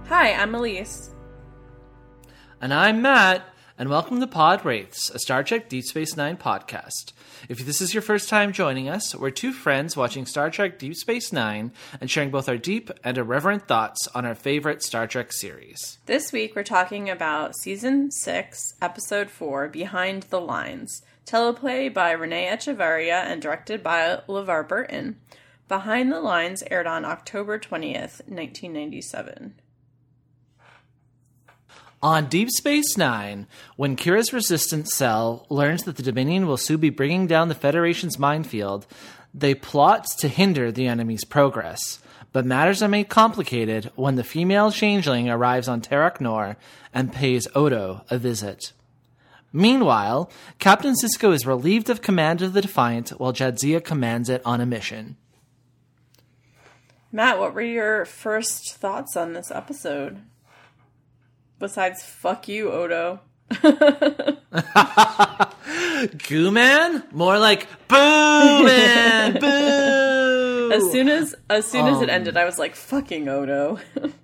Hi, I'm Elise. And I'm Matt, and welcome to Pod Wraiths, a Star Trek Deep Space Nine podcast. If this is your first time joining us, we're two friends watching Star Trek Deep Space Nine and sharing both our deep and irreverent thoughts on our favorite Star Trek series. This week we're talking about Season 6, Episode 4, Behind the Lines, teleplay by Renee Echevarria and directed by LeVar Burton. Behind the Lines aired on October 20th, 1997. On Deep Space Nine, when Kira's resistance cell learns that the Dominion will soon be bringing down the Federation's minefield, they plot to hinder the enemy's progress. But matters are made complicated when the female changeling arrives on Terok Nor and pays Odo a visit. Meanwhile, Captain Sisko is relieved of command of the Defiant while Jadzia commands it on a mission. Matt, what were your first thoughts on this episode? Besides, fuck you, Odo. Goo Man? More like, boo, man, boo! As soon as it ended, I was like, fucking Odo.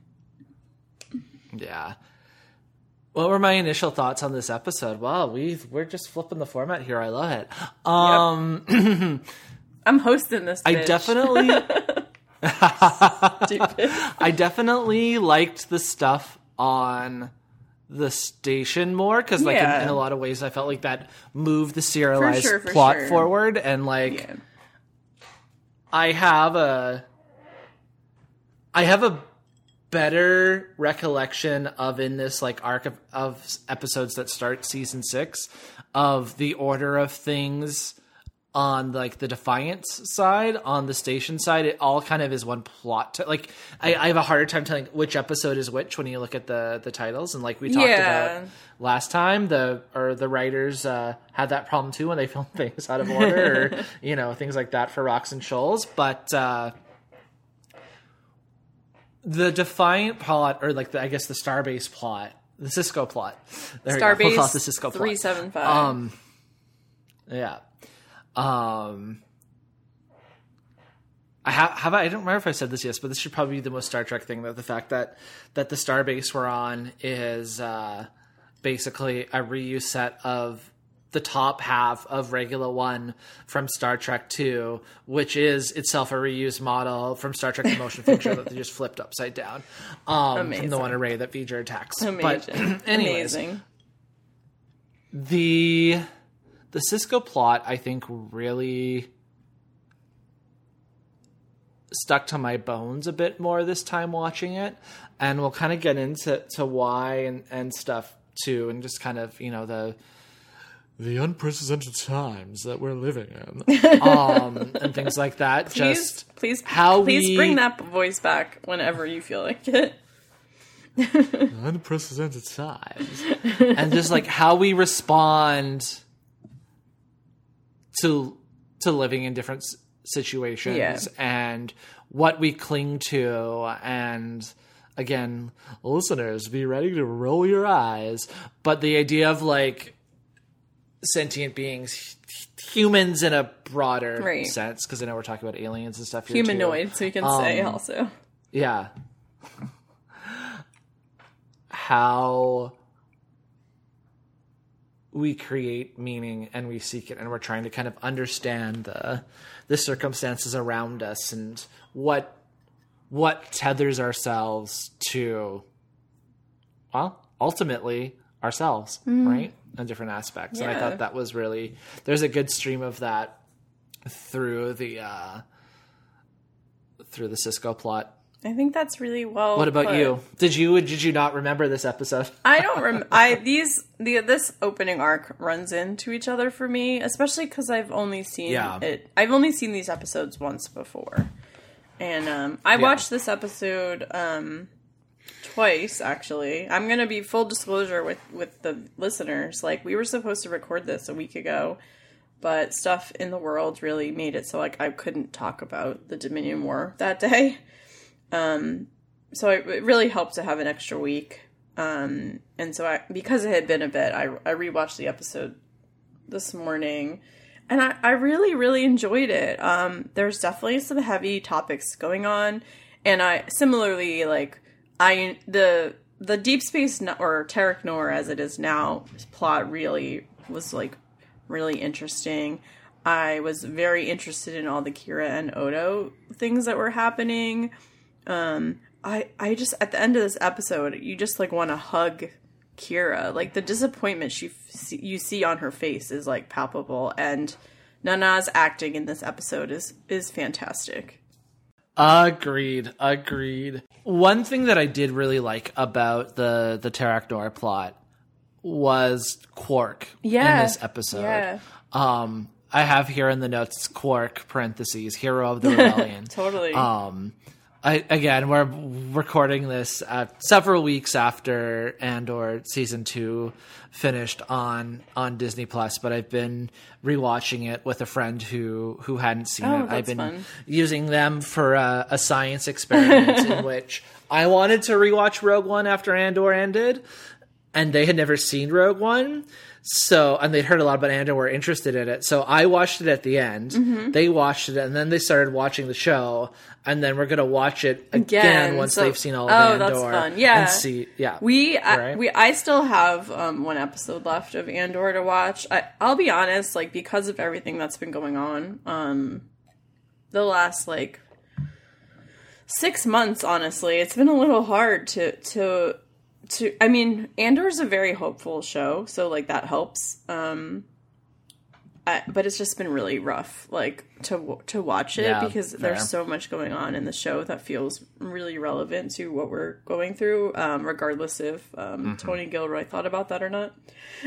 Yeah. What were my initial thoughts on this episode? Wow, we're just flipping the format here. I love it. Yep. I'm hosting this bitch. I definitely liked the stuff on the station more because in a lot of ways I felt like that moved the serialized plot forward, and I have a better recollection of in this arc of episodes that start season 6 of the order of things on the Defiance side. On the station side, it all kind of is one plot. I have a harder time telling which episode is which when you look at the titles. And like we talked about last time, the writers had that problem too when they filmed things out of order, or things like that for Rocks and Shoals. But the Defiant plot, or the Starbase plot, the Sisko plot. There Starbase, we'll call it the Sisko 375. plot. Yeah. I don't remember if I said this yet, but this should probably be the most Star Trek thing, that the fact that the Starbase we're on is basically a reuse set of the top half of Regula 1 from Star Trek 2, which is itself a reused model from Star Trek The Motion Picture that they just flipped upside down from the one array that V'ger attacks. Amazing. But anyways, the Sisko plot, I think, really stuck to my bones a bit more this time watching it. And we'll kind of get into why and stuff, too. And just kind of, the unprecedented times that we're living in. And things like that. Please bring that voice back whenever you feel like it. Unprecedented times. And just, how we respond to living in different situations and what we cling to. And again, listeners, be ready to roll your eyes. But the idea of sentient beings, humans in a broader sense, because I know we're talking about aliens and stuff here humanoid, too. so you can say also. Yeah. How we create meaning and we seek it, and we're trying to kind of understand the circumstances around us and what tethers ourselves to, well, ultimately ourselves, right? In different aspects. Yeah. And I thought that was really, there's a good stream of that through the Sisko plot. I think that's really well. What about put. you? Did you not remember this episode? I don't remember. This opening arc runs into each other for me, especially because I've only seen it. I've only seen these episodes once before, and I watched this episode twice actually. I'm gonna be full disclosure with the listeners. We were supposed to record this a week ago, but stuff in the world really made it so I couldn't talk about the Dominion War that day. So it really helped to have an extra week. And so because it had been a bit, I rewatched the episode this morning, and I really, really enjoyed it. There's definitely some heavy topics going on, and I similarly, the Deep Space or Terok Nor as it is now plot really was like really interesting. I was very interested in all the Kira and Odo things that were happening. I just, at the end of this episode, you just like want to hug Kira. Like the disappointment you see on her face is like palpable, and Nana's acting in this episode is fantastic. Agreed. One thing that I did really like about the Terok Nor plot was Quark in this episode. Yeah. I have here in the notes Quark parentheses hero of the rebellion. Totally. We're recording this several weeks after Andor season 2 finished on Disney Plus, but I've been rewatching it with a friend who hadn't seen it. I've been using them for a science experiment in which I wanted to rewatch Rogue One after Andor ended, and they had never seen Rogue One. So, and they'd heard a lot about Andor and were interested in it. So I watched it at the end. Mm-hmm. They watched it, and then they started watching the show. And then we're going to watch it again once they've seen all of Andor. Oh, that's fun. Yeah. And see, yeah. I still have one episode left of Andor to watch. I'll be honest, like, because of everything that's been going on, the last, like, 6 months, honestly, it's been a little hard to I mean, Andor's a very hopeful show, so, like, that helps. But it's just been really rough, like, to watch it because there's so much going on in the show that feels really relevant to what we're going through, regardless if Tony Gilroy thought about that or not.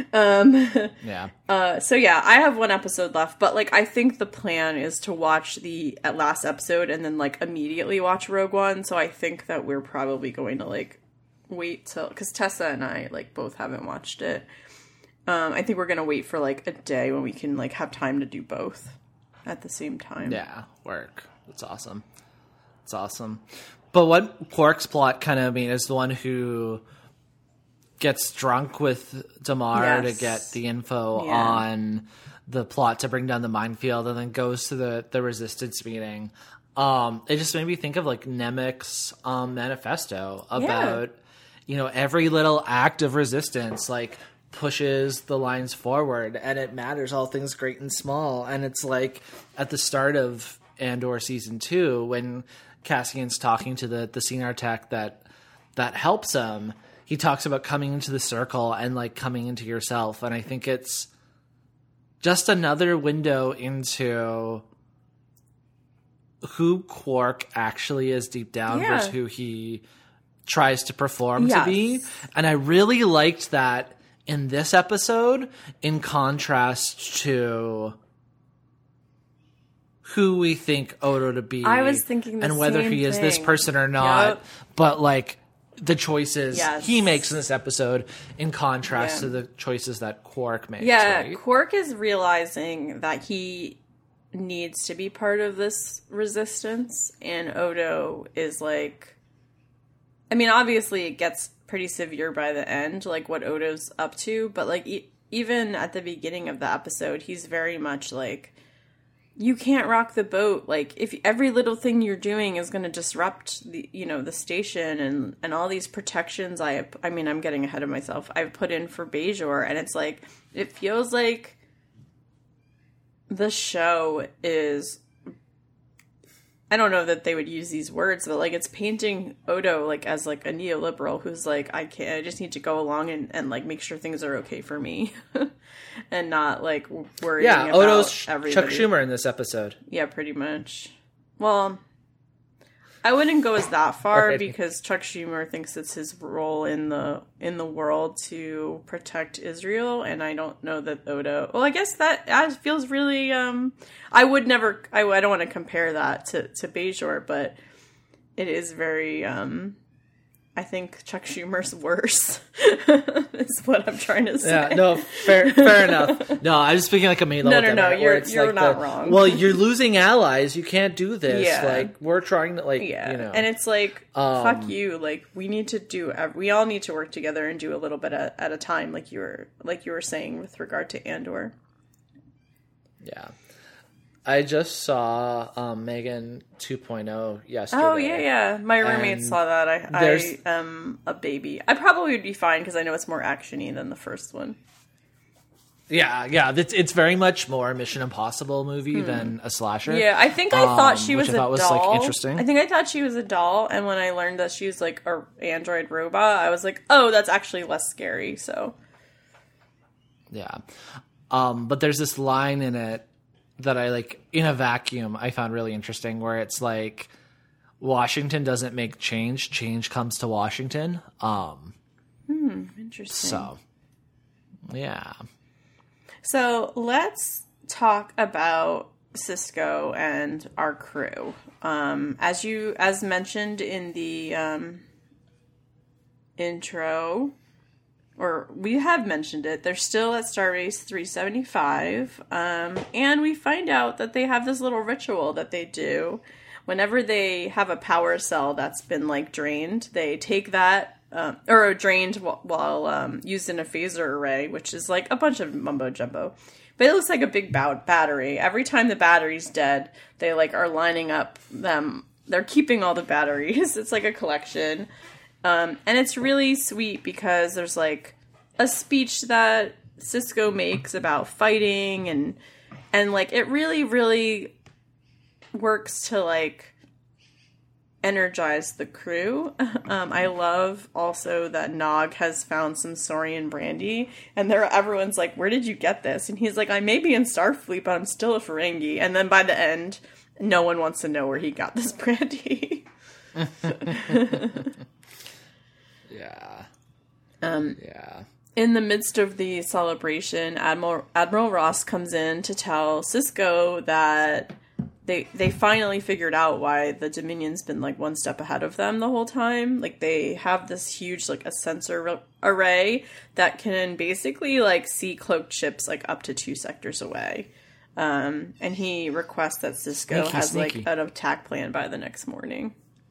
So, I have one episode left, but, like, I think the plan is to watch the last episode and then, like, immediately watch Rogue One, so I think that we're probably going to, like, wait till, because Tessa and I, like, both haven't watched it. I think we're going to wait for, like, a day when we can, like, have time to do both at the same time. Yeah, work. That's awesome. It's awesome. But what Quark's plot kind of, is the one who gets drunk with Damar to get the info on the plot to bring down the minefield and then goes to the resistance meeting. It just made me think of, like, Nemec's manifesto about, every little act of resistance, like, pushes the lines forward, and it matters, all things great and small. And it's like at the start of Andor season 2 when Cassian's talking to the Cinar tech that helps him, he talks about coming into the circle and, like, coming into yourself. And I think it's just another window into who Quark actually is deep down versus who he tries to perform to be. And I really liked that in this episode, in contrast to who we think Odo to be. I was thinking and whether he is this person or not. But, like, the choices he makes in this episode in contrast to the choices that Quark makes. Yeah, right? Quark is realizing that he needs to be part of this resistance, and Odo is like, I mean, obviously it gets pretty severe by the end, like what Odo's up to, but, like, even at the beginning of the episode, he's very much like, you can't rock the boat. Like, if every little thing you're doing is going to disrupt the, the station and all these protections I'm getting ahead of myself, I've put in for Bajor, and it's like, it feels like the show is, I don't know that they would use these words, but, like, it's painting Odo, like, as, like, a neoliberal who's like, I just need to go along and like, make sure things are okay for me. And not, like, worrying about Odo's everybody. Chuck Schumer in this episode. Yeah, pretty much. Well, I wouldn't go as that far because Chuck Schumer thinks it's his role in the world to protect Israel, and I don't know that Odo. Well, I guess that feels really. I don't want to compare that to Bajor, but it is very. I think Chuck Schumer's worse. Is what I'm trying to say. Yeah, no, fair enough. No, I'm just speaking like a main level. No, you're not wrong. Well, you're losing allies. You can't do this. Yeah. Like, we're trying to, like, And it's like, fuck you. Like, we need to we all need to work together and do a little bit at a time, like you were saying with regard to Andor. Yeah. I just saw Megan 2.0 yesterday. Oh, yeah. My roommate saw that. I am a baby. I probably would be fine because I know it's more action-y than the first one. Yeah. It's very much more Mission Impossible movie than a slasher. Yeah, I think I thought she was a doll. Like, interesting. I think I thought she was a doll, and when I learned that she was like an android robot, I was like, oh, that's actually less scary, so... Yeah. But there's this line in it that I like in a vacuum I found really interesting where it's like Washington doesn't make change comes to Washington. Interesting. So yeah. So let's talk about Sisko and our crew. As mentioned in the intro, or we have mentioned it, they're still at Starbase 375, and we find out that they have this little ritual that they do. Whenever they have a power cell that's been, like, drained, they take that, or drained while used in a phaser array, which is, like, a bunch of mumbo-jumbo. But it looks like a big battery. Every time the battery's dead, they, like, are lining up them. They're keeping all the batteries. It's like a collection. And it's really sweet because there's, like, a speech that Sisko makes about fighting and like, it really, really works to, like, energize the crew. I love also that Nog has found some Saurian brandy, and everyone's like, where did you get this? And he's like, I may be in Starfleet, but I'm still a Ferengi. And then by the end, no one wants to know where he got this brandy. Yeah. Yeah. In the midst of the celebration, Admiral Ross comes in to tell Sisko that they finally figured out why the Dominion's been, like, one step ahead of them the whole time. Like, they have this huge, like, a sensor array that can basically, like, see cloaked ships, like, up to 2 sectors away. And he requests that Sisko has, like, an attack plan by the next morning.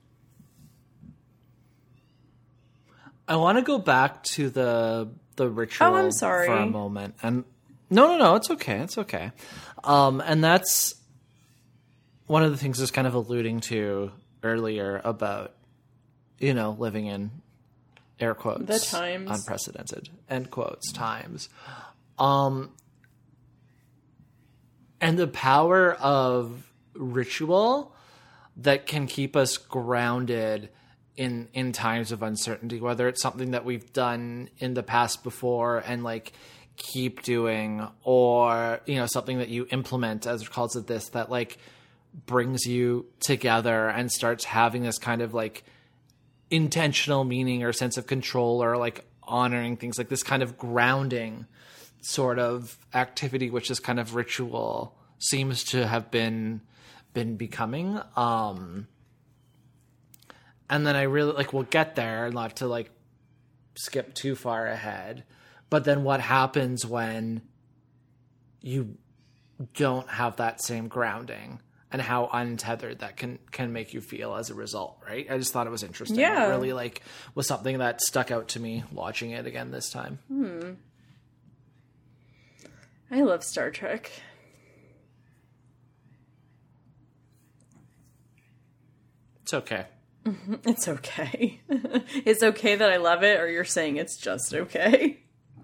I want to go back to the ritual I'm sorry. for a moment. And no, it's okay. It's okay. And that's one of the things I was kind of alluding to earlier about, living in air quotes. The times. Unprecedented, end quotes, times. And the power of ritual that can keep us grounded in times of uncertainty, whether it's something that we've done in the past before and, like, keep doing, or, something that you implement as a result of this that, like, brings you together and starts having this kind of, like, intentional meaning or sense of control, or, like, honoring things, like this kind of grounding sort of activity, which this kind of ritual seems to have been becoming. And then I really, like, we'll get there, not to, like, skip too far ahead. But then what happens when you don't have that same grounding, and how untethered that can make you feel as a result, right? I just thought it was interesting. Yeah. It really, like, was something that stuck out to me watching it again this time. I love Star Trek. It's okay. It's okay. It's okay that I love it, or you're saying it's just okay?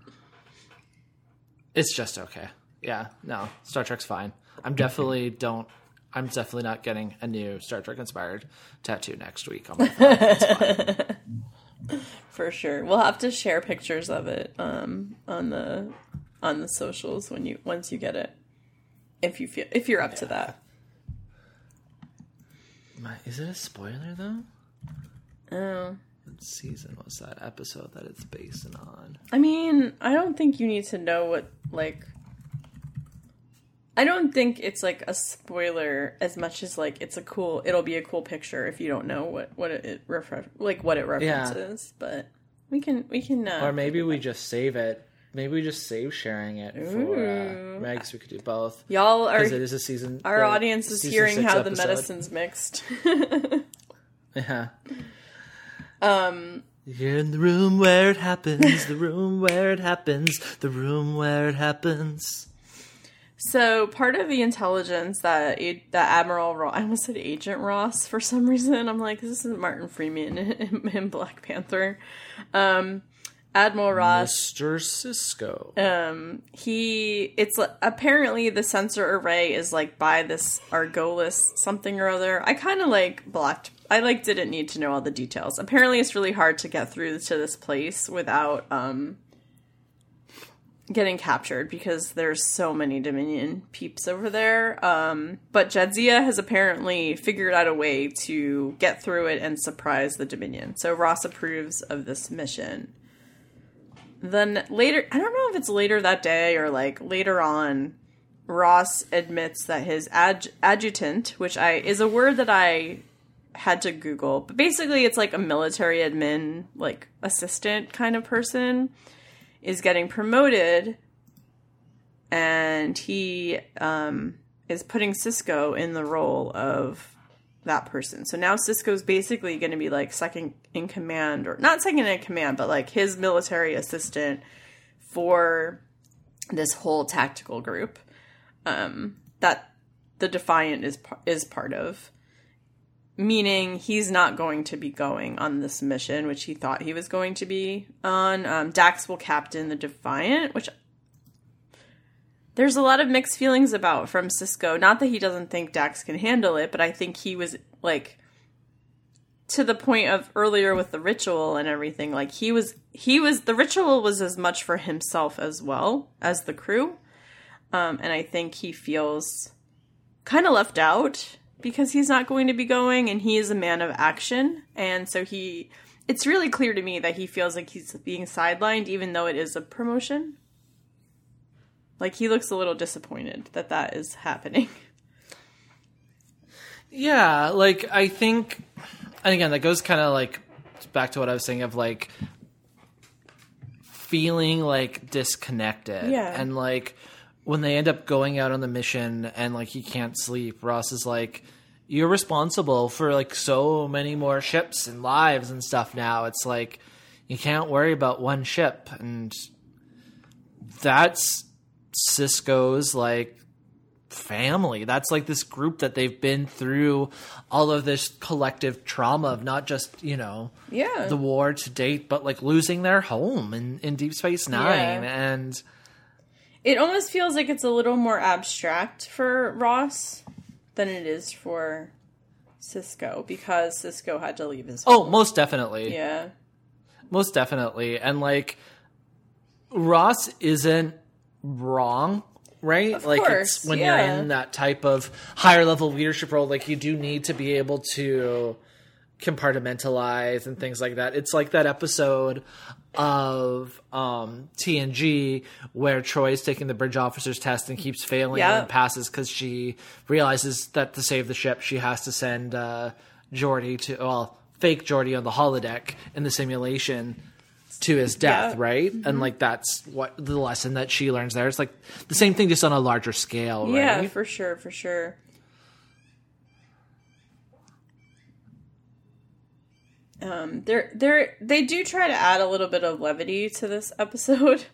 It's just okay. Yeah, no, Star Trek's fine. I'm definitely not getting a new Star Trek inspired tattoo next week on my thigh. It's fine. For sure. We'll have to share pictures of it on the socials once you get it. If you're up to that. Is it a spoiler though? Oh. What season was that episode that it's based on? I mean, I don't think you need to know what, like... I don't think it's, like, a spoiler as much as, like, it'll be a cool picture if you don't know what it references. Yeah. But we can or maybe we just save it. Maybe we just save sharing it for I guess we could do both. Y'all are, because it is a season. Our audience is hearing how the medicine's mixed. Yeah. You're in the room where it happens, the room where it happens, the room where it happens. So part of the intelligence that Admiral Ross, I almost said Agent Ross for some reason. I'm like, this isn't Martin Freeman in Black Panther. Admiral Ross, Mr. Sisko. It's apparently the sensor array is like by this Argolis something or other. I kind of didn't need to know all the details. Apparently it's really hard to get through to this place without getting captured because there's so many Dominion peeps over there. But Jadzia has apparently figured out a way to get through it and surprise the Dominion. So Ross approves of this mission. Then later, I don't know if it's later that day or like later on, Ross admits that his adjutant, which is a word that I had to Google, but basically it's like a military admin, like assistant kind of person, is getting promoted, and he is putting Sisko in the role of that person. So now Sisko's basically going to be like second in command, or not second in command, but like his military assistant for this whole tactical group that the Defiant is part of. Meaning he's not going to be going on this mission, which he thought he was going to be on. Dax will captain the Defiant, which there's a lot of mixed feelings about from Sisko. Not that he doesn't think Dax can handle it, but I think he was, like, to the point of earlier with the ritual and everything, like, the ritual was as much for himself as well as the crew. And I think he feels kind of left out because he's not going to be going, and he is a man of action. And so it's really clear to me that he feels like he's being sidelined, even though it is a promotion. Like, he looks a little disappointed that is happening. Yeah, like, I think, and again, that goes kind of, like, back to what I was saying of, like, feeling, like, disconnected. Yeah. And, like, when they end up going out on the mission and, like, he can't sleep, Ross is like, you're responsible for, like, so many more ships and lives and stuff now. It's like, you can't worry about one ship. And that's Sisko's, like, family. That's, like, this group that they've been through all of this collective trauma of not just, the war to date, but, like, losing their home in Deep Space Nine. Yeah. And it almost feels like it's a little more abstract for Ross than it is for Sisko, because Sisko had to leave his home. Oh, most definitely. Yeah. Most definitely. And, like, Ross isn't wrong, right? Of like, course, it's when you're in that type of higher level leadership role, like, you do need to be able to compartmentalize and things like that. It's like that episode of TNG where Troy's taking the bridge officer's test and keeps failing and passes because she realizes that to save the ship she has to send fake Geordi on the holodeck in the simulation to his death, right? Mm-hmm. And, like, that's what the lesson that she learns there. It's like the same thing, just on a larger scale, right? Yeah, for sure. They do try to add a little bit of levity to this episode.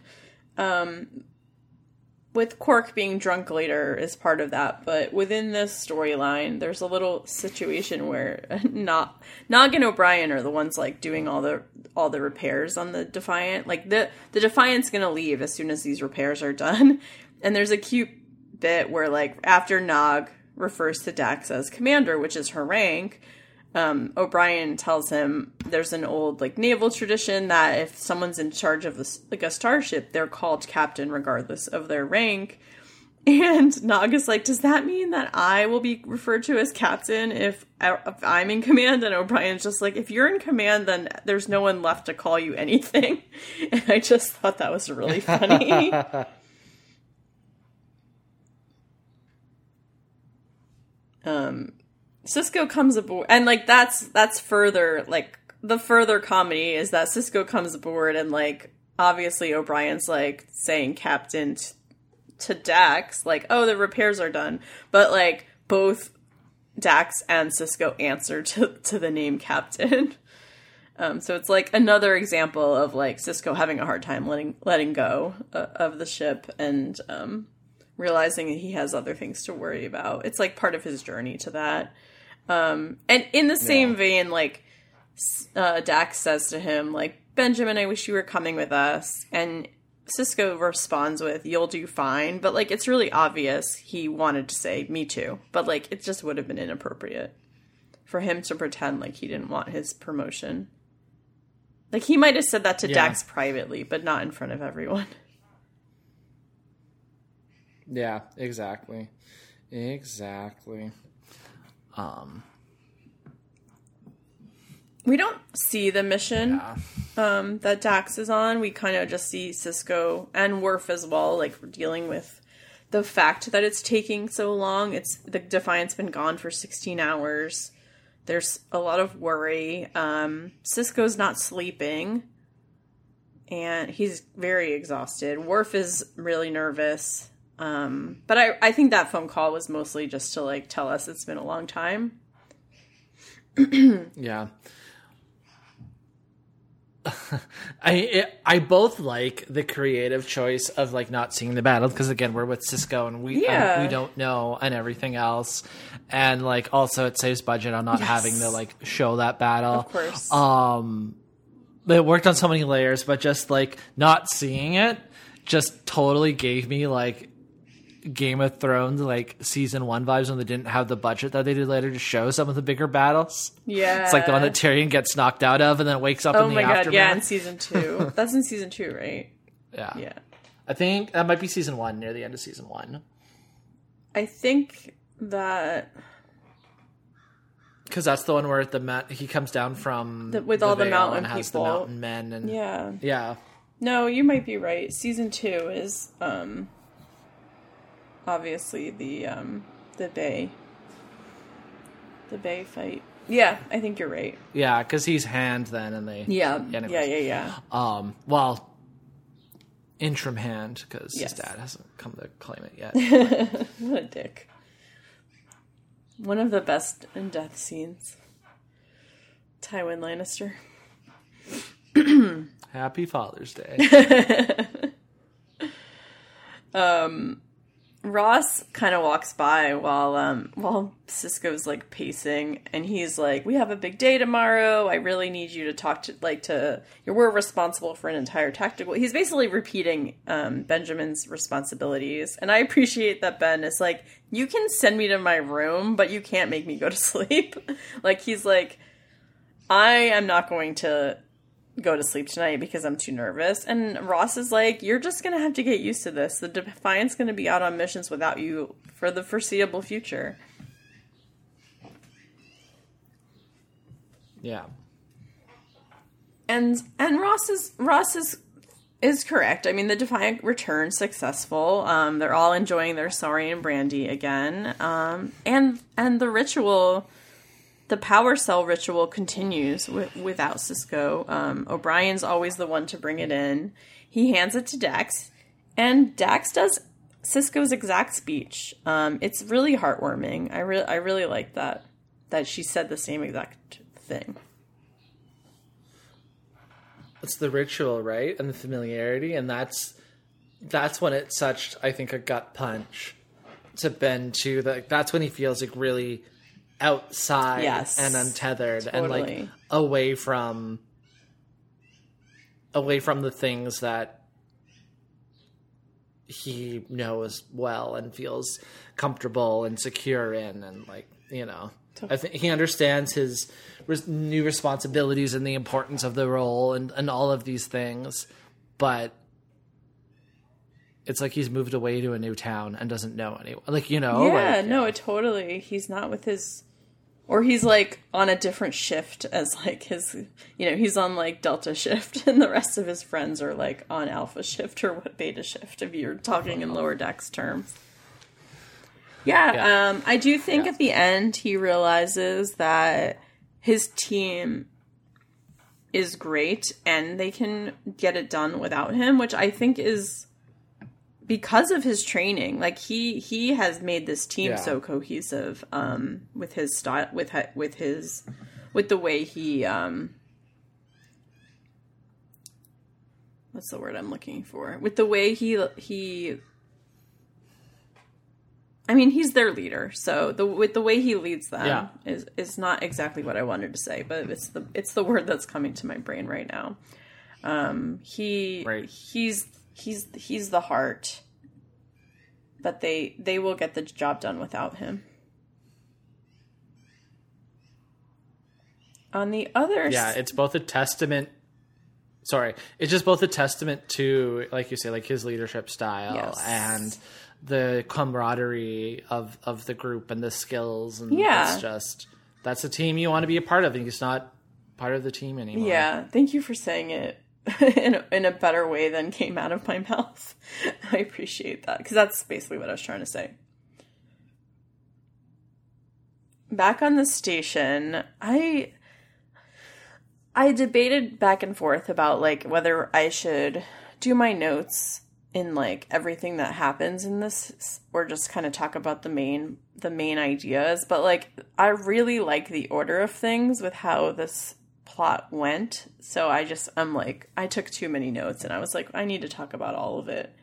With Quark being drunk later is part of that, but within this storyline, there's a little situation where Nog and O'Brien are the ones, like, doing all the repairs on the Defiant. Like, the Defiant's gonna leave as soon as these repairs are done, and there's a cute bit where, like, after Nog refers to Dax as commander, which is her rank, O'Brien tells him there's an old, like, naval tradition that if someone's in charge of a starship, they're called captain regardless of their rank. And Nog is like, does that mean that I will be referred to as captain if I'm in command? And O'Brien's just like, if you're in command, then there's no one left to call you anything. And I just thought that was really funny. Sisko comes aboard, and, like, that's further, like, the further comedy is that Sisko comes aboard, and, like, obviously O'Brien's, like, saying captain to Dax, like, oh, the repairs are done, but, like, both Dax and Sisko answer to the name captain. So it's, like, another example of, like, Sisko having a hard time letting go of the ship, and realizing he has other things to worry about. It's like part of his journey to that. And in the same vein, like, Dax says to him, like, Benjamin, I wish you were coming with us. And Sisko responds with, you'll do fine. But, like, it's really obvious he wanted to say, me too. But, like, it just would have been inappropriate for him to pretend like he didn't want his promotion. Like, he might have said that to Dax privately, but not in front of everyone. Yeah, exactly. Exactly. We don't see the mission that Dax is on. We kind of just see Sisko and Worf as well, like, dealing with the fact that it's taking so long. The Defiant's been gone for 16 hours. There's a lot of worry. Sisko's not sleeping, and he's very exhausted. Worf is really nervous. But I think that phone call was mostly just to, like, tell us it's been a long time. Yeah. I both like the creative choice of, like, not seeing the battle, because again we're with Sisko and we don't know and everything else, and, like, also it saves budget on not having to, like, show that battle. Of course. It worked on so many layers, but just, like, not seeing it just totally gave me, like, Game of Thrones, like, season 1 vibes when they didn't have the budget that they did later to show some of the bigger battles. Yeah. It's like the one that Tyrion gets knocked out of and then wakes up in the aftermath. Oh my god, yeah, in season 2. That's in season 2, right? Yeah. Yeah. I think that might be season 1, near the end of season 1. I think that... Because that's the one where he comes down from with all the mountain and has people. The mountain men. And, yeah. No, you might be right. Season 2 is... obviously the Bay fight. Yeah, I think you're right. Yeah, because he's Hand then, and they... Yeah. Well, interim Hand, because his dad hasn't come to claim it yet. What a dick. One of the best in death scenes. Tywin Lannister. Happy Father's Day. Ross kind of walks by while Sisko's, like, pacing, and he's like, we have a big day tomorrow. I really need you to talk to we're responsible for an entire tactical. He's basically repeating Benjamin's responsibilities, and I appreciate that Ben is like, you can send me to my room, but you can't make me go to sleep. Like, he's like, I am not going to go to sleep tonight because I'm too nervous. And Ross is like, you're just gonna have to get used to this. The Defiant's gonna be out on missions without you for the foreseeable future. Yeah. And Ross is correct. I mean, the Defiant returned successful. They're all enjoying their Saurian brandy again. And the ritual, the power cell ritual, continues without Sisko. O'Brien's always the one to bring it in. He hands it to Dax, and Dax does Sisko's exact speech. It's really heartwarming. I really like that she said the same exact thing. It's the ritual, right? And the familiarity, and that's when it's such, I think, a gut punch to Ben too. That's when he feels, like, really outside and untethered, totally. And, like, away from the things that he knows well and feels comfortable and secure in, and, like, you know, I think he understands his new responsibilities and the importance of the role and all of these things, but it's like he's moved away to a new town and doesn't know anyone. Like, you know? Yeah, no, totally. He's not with his... Or he's, like, on a different shift as, like, his... You know, he's on, like, Delta shift, and the rest of his friends are, like, on Alpha shift or Beta shift, if you're talking in Lower Decks terms. Yeah. I do think at the end he realizes that his team is great and they can get it done without him, which I think is because of his training. Like, he has made this team so cohesive with his style, with the way he what's the word I'm looking for? With the way he I mean, he's their leader, so with the way he leads them is not exactly what I wanted to say, but it's the word that's coming to my brain right now. He's the heart, but they will get the job done without him. On the other, it's both a testament. Sorry, it's just both a testament to, like you say, like his leadership style and the camaraderie of the group and the skills, and it's just, that's a team you want to be a part of, and he's not part of the team anymore. Yeah, thank you for saying it in a better way than came out of my mouth. I appreciate that, because that's basically what I was trying to say. Back on the station, I debated back and forth about like whether I should do my notes in like everything that happens in this, or just kind of talk about the main ideas. But like, I really like the order of things with how this plot went. So I'm like, I took too many notes, and I was like, I need to talk about all of it.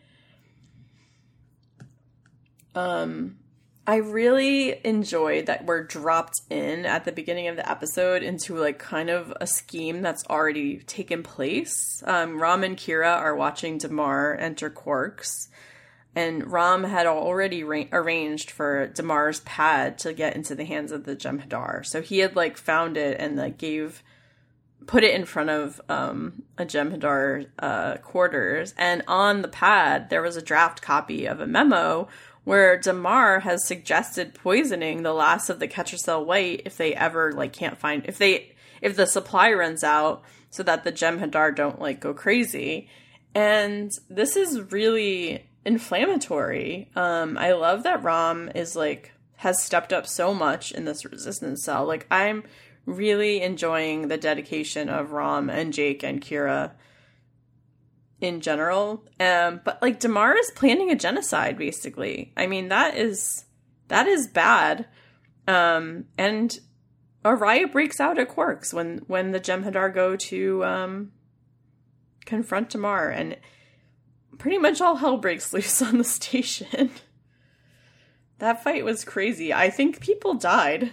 I really enjoyed that we're dropped in at the beginning of the episode into like kind of a scheme that's already taken place. Rom and Kira are watching Damar enter Quarks, and Rom had already arranged for Damar's pad to get into the hands of the Jem'Hadar. So he had like found it and like put it in front of a Jem'Hadar quarters, and on the pad there was a draft copy of a memo where Damar has suggested poisoning the last of the Ketracel White if they ever like can't find, if the supply runs out, so that the Jem'Hadar don't like go crazy. And this is really inflammatory. I love that Rom has stepped up so much in this resistance cell. Like, I'm really enjoying the dedication of Rom and Jake and Kira in general. But like, Damar is planning a genocide, basically. I mean, that is bad. And a riot breaks out at Quarks when the Jem'Hadar go to confront Damar, and pretty much all hell breaks loose on the station. That fight was crazy. I think people died.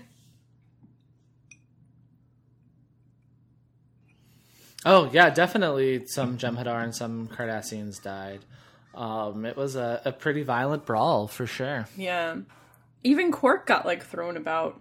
Oh, yeah, definitely some Jem'Hadar and some Cardassians died. It was a pretty violent brawl, for sure. Yeah. Even Quark got, like, thrown about.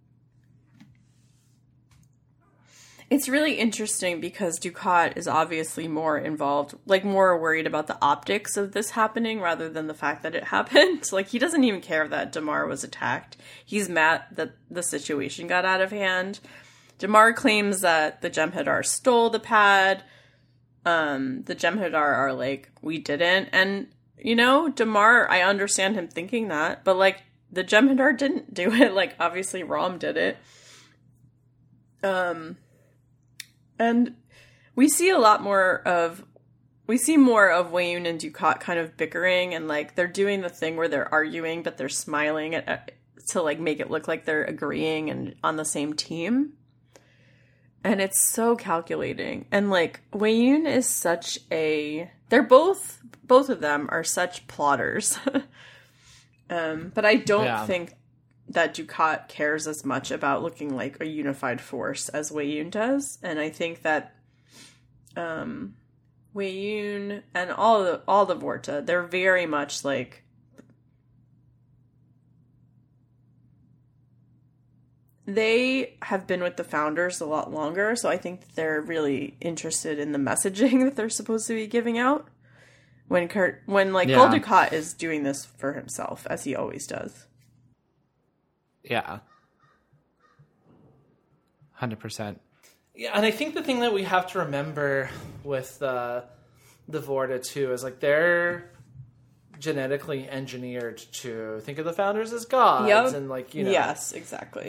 It's really interesting because Dukat is obviously more involved, like, more worried about the optics of this happening rather than the fact that it happened. Like, he doesn't even care that Damar was attacked. He's mad that the situation got out of hand. Damar claims that the Jem'Hadar stole the pad. The Jem'Hadar are like, we didn't. And, you know, Damar, I understand him thinking that, but, like, the Jem'Hadar didn't do it. Like, obviously Rom did it. And we see more of Weyoun and Dukat kind of bickering, and, like, they're doing the thing where they're arguing, but they're smiling to, like, make it look like they're agreeing and on the same team. And it's so calculating. And, like, Weyoun is such both of them are such plotters. But I don't think that Dukat cares as much about looking like a unified force as Weyoun does. And I think that Weyoun and all the Vorta, they're very much like, they have been with the founders a lot longer, so I think that they're really interested in the messaging that they're supposed to be giving out. When Gul Dukat is doing this for himself, as he always does. Yeah. 100%. Yeah, and I think the thing that we have to remember with the Vorta, too, is, like, they're genetically engineered to think of the founders as gods, and, like, you know, yes, exactly.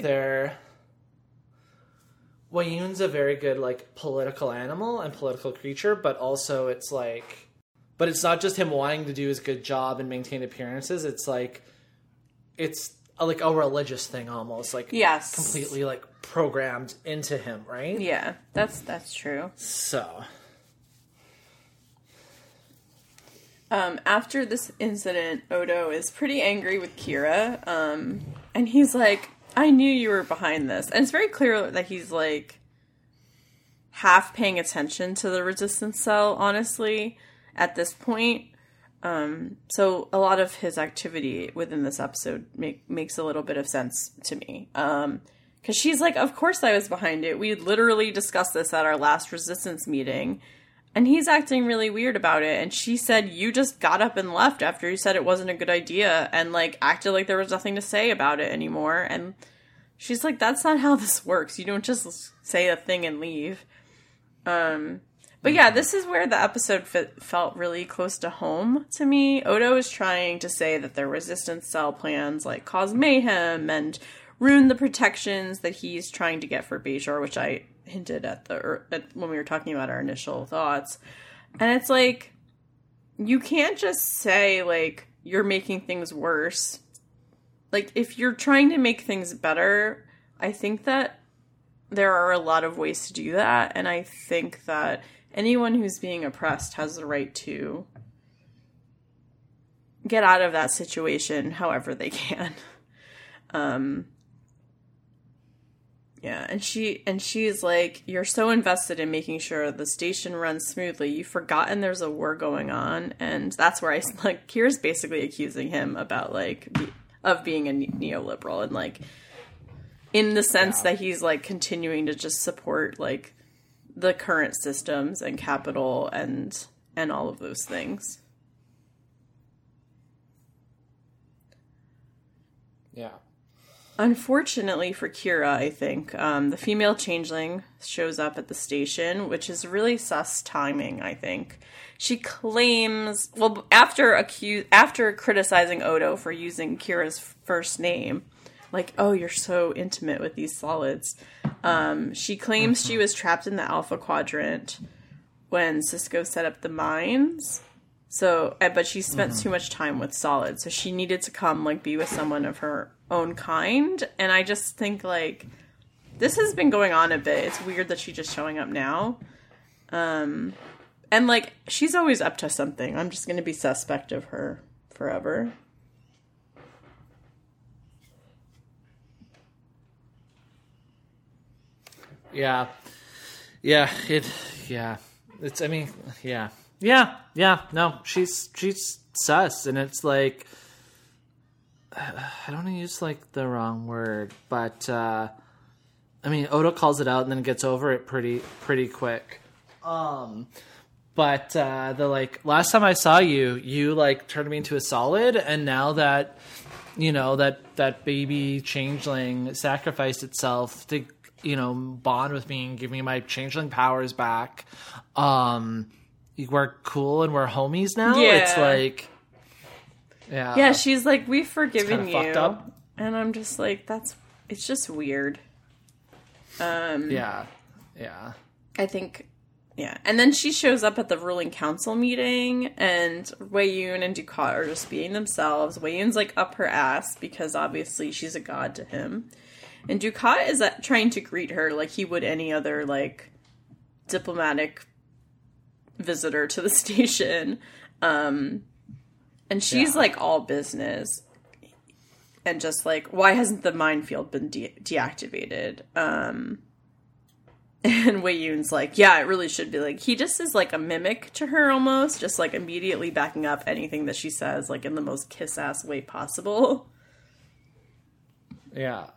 Weyoun's a very good, like, political animal and political creature, but also it's like, but it's not just him wanting to do his good job and maintain appearances. It's like, it's like a religious thing almost, like, yes, completely like programmed into him, right? Yeah, that's true. So After this incident, Odo is pretty angry with Kira, and he's like, I knew you were behind this. And it's very clear that he's, like, half paying attention to the resistance cell, honestly, at this point. So a lot of his activity within this episode makes a little bit of sense to me. Because she's like, of course I was behind it. We literally discussed this at our last resistance meeting. And he's acting really weird about it. And she said, you just got up and left after you said it wasn't a good idea. And, like, acted like there was nothing to say about it anymore. And she's like, that's not how this works. You don't just say a thing and leave. But yeah, this is where the episode felt really close to home to me. Odo is trying to say that their resistance cell plans, like, cause mayhem and ruin the protections that he's trying to get for Bajor, which I hinted at when we were talking about our initial thoughts. And it's like, you can't just say, like, you're making things worse. Like, if you're trying to make things better, I think that there are a lot of ways to do that. And I think that anyone who's being oppressed has the right to get out of that situation however they can. Yeah, and she's like, you're so invested in making sure the station runs smoothly, you've forgotten there's a war going on. And that's where Kira's basically accusing him about, like, of being a neoliberal, and, like, in the sense that he's, like, continuing to just support, like, the current systems and capital and all of those things. Yeah. Unfortunately for Kira, I think, the female changeling shows up at the station, which is really sus timing, I think. She claims, well, after criticizing Odo for using Kira's first name, like, oh, you're so intimate with these solids, she claims she was trapped in the Alpha Quadrant when Sisko set up the mines. So, but she spent too much time with solids, so she needed to come, like, be with someone of her own kind. And I just think, like, this has been going on a bit. It's weird that she's just showing up now. And, like, she's always up to something. I'm just going to be suspect of her forever. Yeah. Yeah. It's, I mean, yeah. Yeah. No, she's sus. And it's like, I don't want to use, like, the wrong word, but, I mean, Odo calls it out and then gets over it pretty quick. But, the, like, last time I saw you, like, turned me into a solid, and now that, you know, that baby changeling sacrificed itself to, you know, bond with me and give me my changeling powers back, we're cool and we're homies now. Yeah. It's like, yeah, she's like, we've forgiven you. Fucked up. And I'm just like, it's just weird. Yeah. I think, yeah. And then she shows up at the ruling council meeting, and Wei Yun and Dukat are just being themselves. Wei Yun's, like, up her ass because obviously she's a god to him. And Dukat is trying to greet her like he would any other, like, diplomatic visitor to the station. And she's, like, all business. And just, like, why hasn't the minefield been deactivated? And Wei Yun's like, yeah, it really should be. Like, he just is, like, a mimic to her almost. Just, like, immediately backing up anything that she says, like, in the most kiss-ass way possible. Yeah.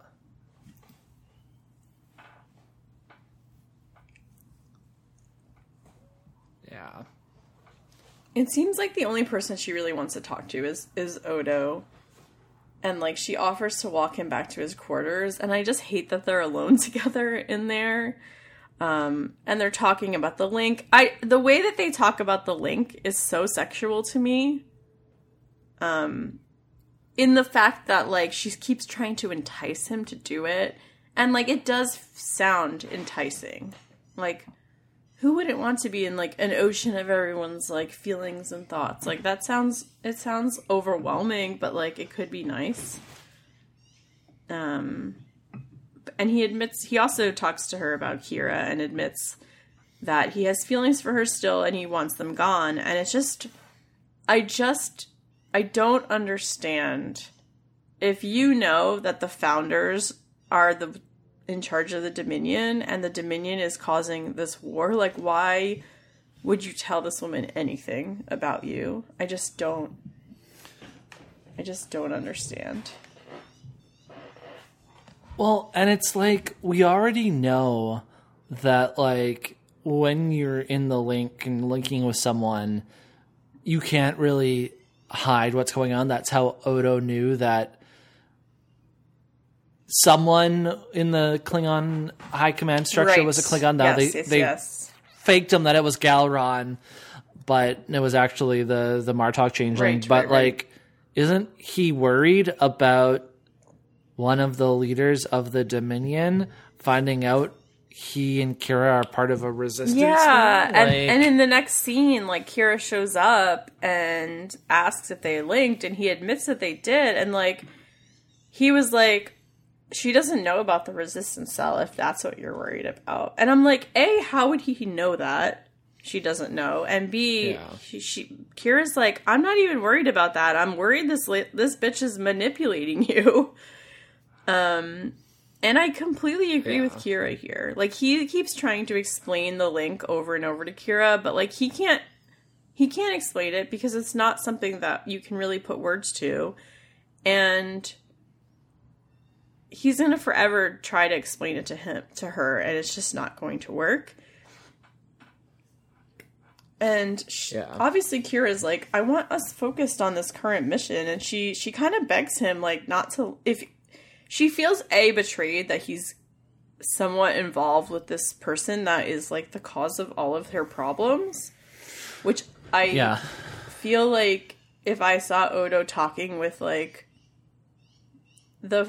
Yeah. It seems like the only person she really wants to talk to is Odo. And, like, she offers to walk him back to his quarters. And I just hate that they're alone together in there. And they're talking about the link. The way that they talk about the link is so sexual to me. In the fact that, like, she keeps trying to entice him to do it. And, like, it does sound enticing. Like, who wouldn't want to be in, like, an ocean of everyone's, like, feelings and thoughts? Like, it sounds overwhelming, but, like, it could be nice. And he also talks to her about Kira and admits that he has feelings for her still and he wants them gone. And it's just, I don't understand. If you know that the founders are in charge of the Dominion and the Dominion is causing this war, like, why would you tell this woman anything about you? I just don't understand. Well, and it's like, we already know that, like, when you're in the link and linking with someone, you can't really hide what's going on. That's how Odo knew that someone in the Klingon high command structure was a Klingon. Now they faked him that it was Galron, but it was actually the Martok changeling. Like, isn't he worried about one of the leaders of the Dominion finding out he and Kira are part of a resistance? Yeah, and in the next scene, like, Kira shows up and asks if they linked, and he admits that they did, and, like, he was like, she doesn't know about the resistance cell if that's what you're worried about. And I'm like, A, how would he know that? She doesn't know. And B, Kira's like, I'm not even worried about that. I'm worried this bitch is manipulating you. And I completely agree with Kira here. Like, he keeps trying to explain the link over and over to Kira, but, like, he can't explain it because it's not something that you can really put words to. And he's going to forever try to explain it to her, and it's just not going to work. And obviously Kira's like, I want us focused on this current mission, and she kind of begs him, like, not to, if she feels betrayed that he's somewhat involved with this person that is, like, the cause of all of her problems, which I feel like if I saw Odo talking with, like, the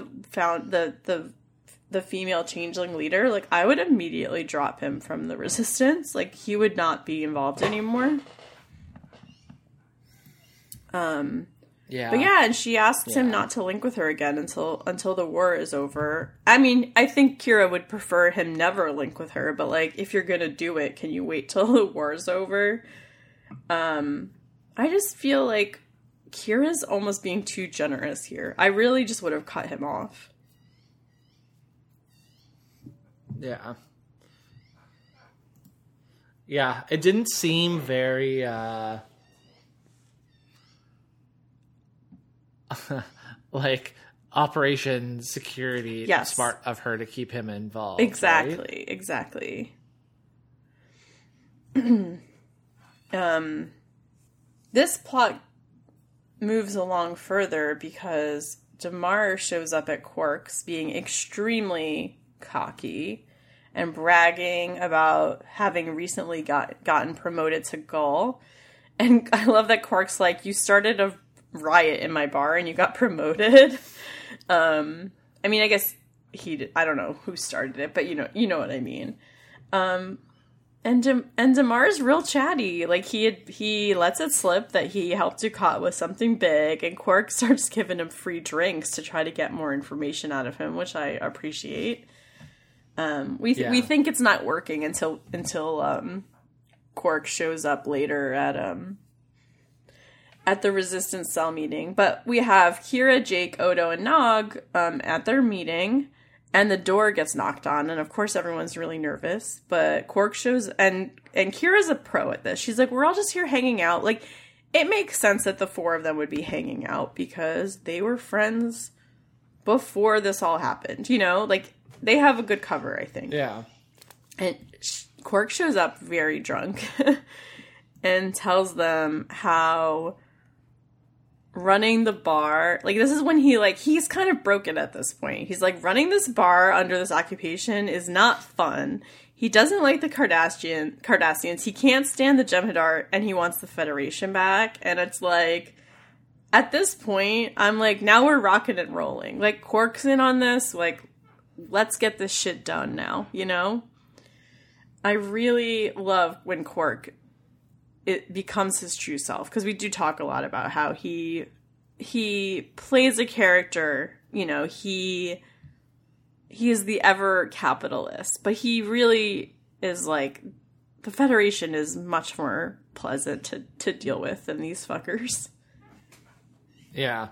female changeling leader, like, I would immediately drop him from the resistance. Like, he would not be involved anymore. But yeah, and she asks him not to link with her again until the war is over. I mean, I think Kira would prefer him never link with her, but, like, if you're gonna do it, can you wait till the war's over? I just feel like Kira's almost being too generous here. I really just would have cut him off. Yeah. Yeah, it didn't seem very, like, Operation Security smart of her to keep him involved. Exactly, right? Exactly. This plot moves along further because Damar shows up at Quark's being extremely cocky and bragging about having recently gotten promoted to Gull. And I love that Quark's like, you started a riot in my bar and you got promoted. I mean, I guess I don't know who started it, but you know what I mean. And Damar's real chatty. Like, he lets it slip that he helped Dukat with something big, and Quark starts giving him free drinks to try to get more information out of him, which I appreciate. We think it's not working until Quark shows up later at the Resistance Cell meeting. But we have Kira, Jake, Odo, and Nog at their meeting. And the door gets knocked on, and of course everyone's really nervous. But Quark shows, and Kira's a pro at this. She's like, we're all just here hanging out. Like, it makes sense that the four of them would be hanging out because they were friends before this all happened. You know, like, they have a good cover, I think. Yeah. And Quark shows up very drunk and tells them how running the bar, like, this is when he's kind of broken at this point. He's like, running this bar under this occupation is not fun. He doesn't like the Cardassians. He can't stand the Jem'Hadar, and he wants the Federation back. And it's like, at this point, I'm like, now we're rocking and rolling. Like, Quark's in on this. Like, let's get this shit done now, you know? I really love when Quark it becomes his true self, because we do talk a lot about how he plays a character, you know, he is the ever capitalist, but he really is like, the Federation is much more pleasant to deal with than these fuckers. Yeah.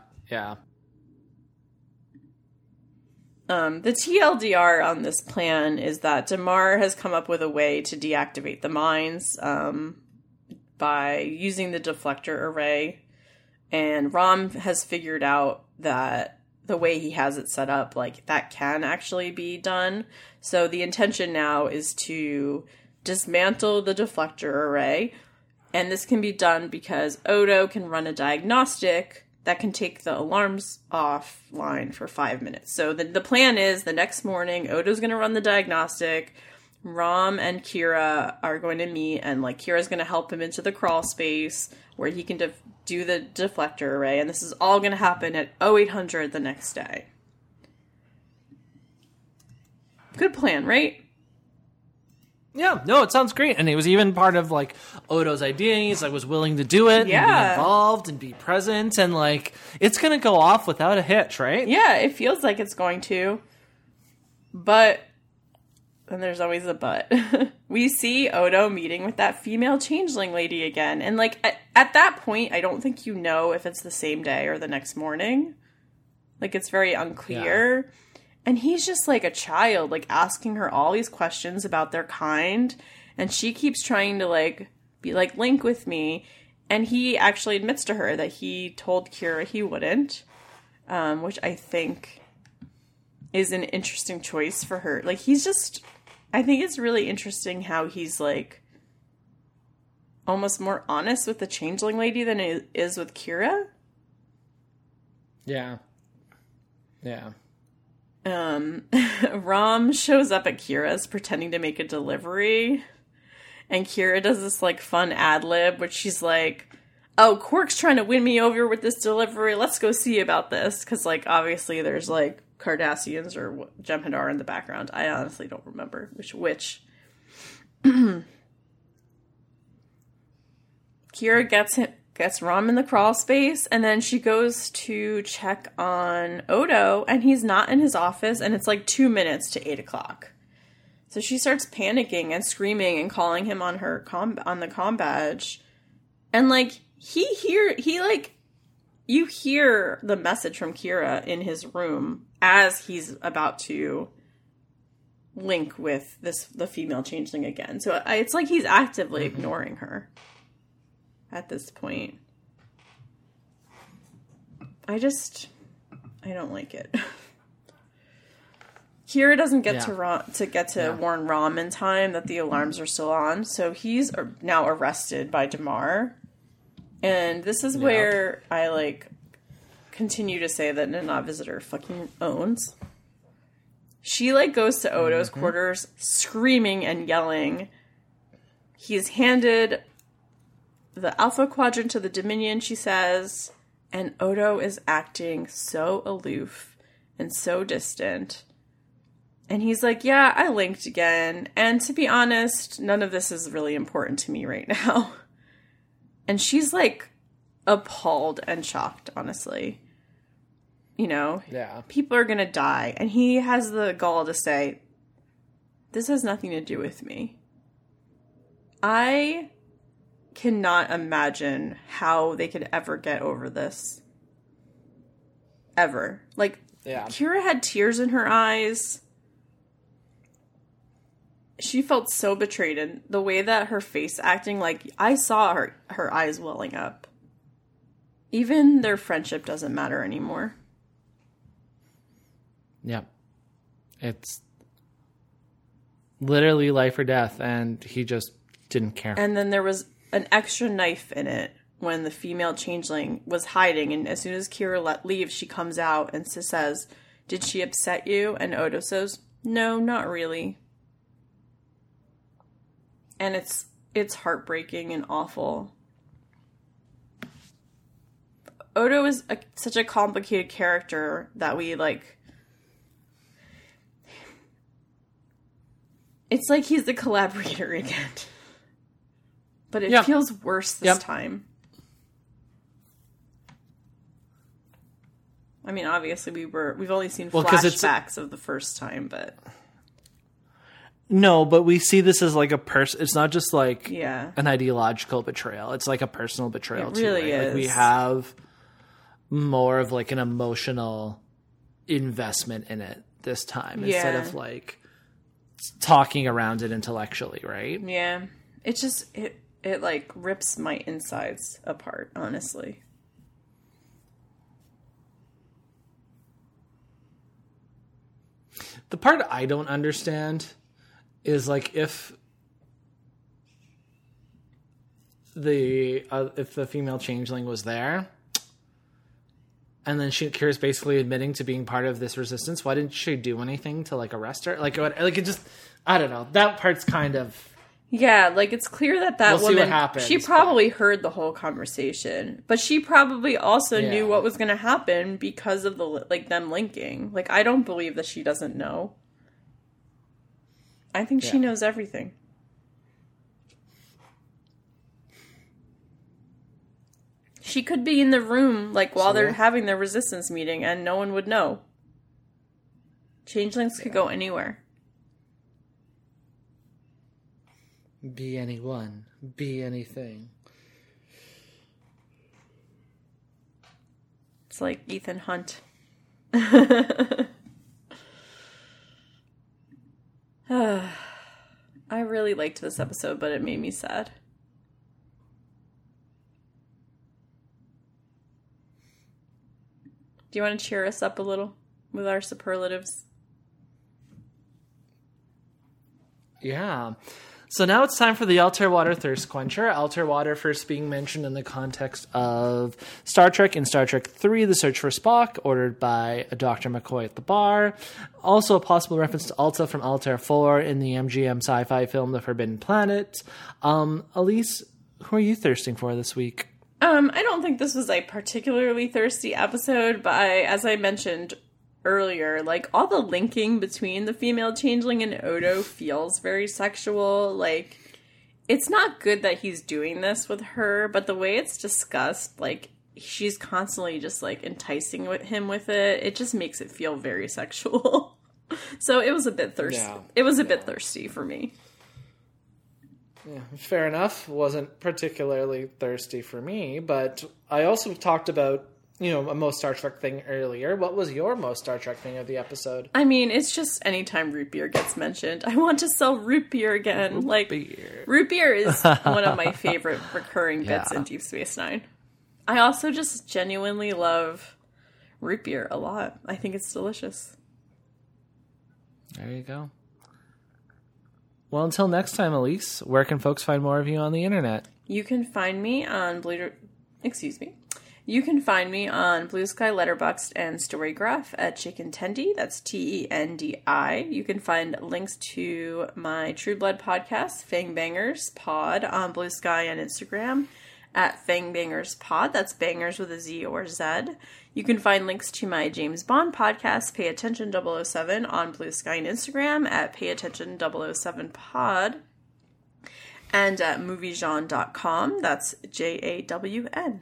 The TLDR on this plan is that Damar has come up with a way to deactivate the mines by using the deflector array, and Rom has figured out that the way he has it set up, like, that can actually be done. So the intention now is to dismantle the deflector array, and this can be done because Odo can run a diagnostic that can take the alarms offline for 5 minutes. So the plan is the next morning, Odo's going to run the diagnostic. Rom and Kira are going to meet, and like Kira's going to help him into the crawl space where he can do the deflector array. And this is all going to happen at 0800 the next day. Good plan, right? Yeah, no, it sounds great. And it was even part of, like, Odo's idea. He's, like, was willing to do it and be involved and be present. And, like, it's going to go off without a hitch, right? Yeah, it feels like it's going to. But, and there's always a but. We see Odo meeting with that female changeling lady again. And, like, at that point, I don't think you know if it's the same day or the next morning. Like, it's very unclear. Yeah. And he's just like a child, like asking her all these questions about their kind. And she keeps trying to like be like, link with me. And he actually admits to her that he told Kira he wouldn't, which I think is an interesting choice for her. Like, he's just, I think it's really interesting how he's like almost more honest with the changeling lady than he is with Kira. Yeah. Rom shows up at Kira's pretending to make a delivery, and Kira does this like fun ad lib, which she's like, oh, Quark's trying to win me over with this delivery, let's go see about this, because like obviously there's like Cardassians or Jem'Hadar in the background. I honestly don't remember which. Kira gets Rom in the crawl space, and then she goes to check on Odo, and he's not in his office, and it's like 2 minutes to 8 o'clock. So she starts panicking and screaming and calling him on her on the comm badge, and like you hear the message from Kira in his room as he's about to link with the female changeling again. So it's like he's actively ignoring her at this point. I don't like it. Kira doesn't get to warn Rom in time that the alarms are still on, so he's now arrested by Damar. And this is where I like continue to say that Nana Visitor fucking owns. She like goes to Odo's quarters screaming and yelling. He's handed the Alpha Quadrant to the Dominion, she says, and Odo is acting so aloof and so distant. And he's like, yeah, I linked again. And to be honest, none of this is really important to me right now. And she's like appalled and shocked, honestly. You know, people are going to die. And he has the gall to say, this has nothing to do with me. I cannot imagine how they could ever get over this. Ever. Like, Kira had tears in her eyes. She felt so betrayed, and the way that her face acting, like, I saw her eyes welling up. Even their friendship doesn't matter anymore. Yeah. It's literally life or death, and he just didn't care. And then there was an extra knife in it when the female changeling was hiding, and as soon as Kira leaves, she comes out and says, did she upset you? And Odo says, no, not really. And it's heartbreaking and awful. Odo is such a complicated character that we, like... It's like he's the collaborator again. But it feels worse this time. I mean, obviously we've only seen flashbacks of the first time, but... No, but we see this as like a person. It's not just like an ideological betrayal. It's like a personal betrayal too. Really right? is. Like we have more of like an emotional investment in it this time instead of like talking around it intellectually, right? Yeah. It just it like rips my insides apart, honestly. The part I don't understand is like if the female changeling was there, and then Kira's basically admitting to being part of this resistance, why didn't she do anything to like arrest her? Like it just, I don't know. That part's kind of like it's clear that we'll woman, see what happens, she probably heard the whole conversation, but she probably also knew what was going to happen because of the like them linking. Like I don't believe that she doesn't know. I think she knows everything. She could be in the room, like, while they're having their resistance meeting, and no one would know. Changelings could go anywhere. Be anyone. Be anything. It's like Ethan Hunt. I really liked this episode, but it made me sad. Do you want to cheer us up a little with our superlatives? Yeah. So now it's time for the Altair Water Thirst Quencher. Altair Water first being mentioned in the context of Star Trek in Star Trek III, The Search for Spock, ordered by Dr. McCoy at the bar. Also a possible reference to Alta from Altair 4 in the MGM sci-fi film The Forbidden Planet. Elise, who are you thirsting for this week? I don't think this was a particularly thirsty episode, but as I mentioned earlier, like, all the linking between the female changeling and Odo feels very sexual. Like, it's not good that he's doing this with her, but the way it's discussed, like, she's constantly just, like, enticing him with it. It just makes it feel very sexual. So it was a bit thirsty. Yeah. It was a bit thirsty for me. Yeah, fair enough. Wasn't particularly thirsty for me, but I also talked about, a most Star Trek thing earlier. What was your most Star Trek thing of the episode? I mean, it's just anytime root beer gets mentioned, I want to sell root beer again. Root beer is one of my favorite recurring bits in Deep Space Nine. I also just genuinely love root beer a lot. I think it's delicious. There you go. Well, until next time, Elise, where can folks find more of you on the internet? You can find me on You can find me on Blue Sky, Letterboxd, and Storygraph at Chicken Tendy. That's Tendi. You can find links to my True Blood podcast, Fang Bangers Pod, on Blue Sky and Instagram at Fang Bangers Pod. That's bangers with a Z or Z. You can find links to my James Bond podcast, Pay Attention 007, on Blue Sky and Instagram at Pay Attention 007 Pod, and at moviejawn.com. That's JAWN.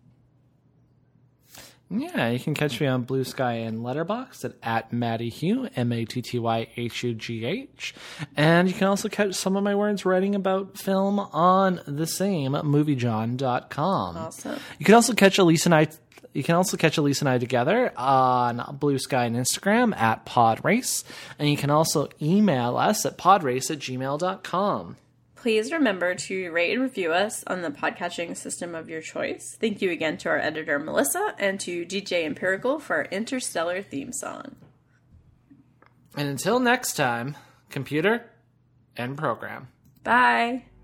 Yeah, you can catch me on Blue Sky and Letterboxd at Matty Hugh, MattyHugh. And you can also catch some of my words writing about film on the same moviejawn.com. Awesome. You can also catch Elise and I together on Blue Sky and Instagram at PodRace. And you can also email us at podrace@gmail.com. Please remember to rate and review us on the podcatching system of your choice. Thank you again to our editor, Melissa, and to DJ Empirical for our Interstellar theme song. And until next time, computer and program. Bye.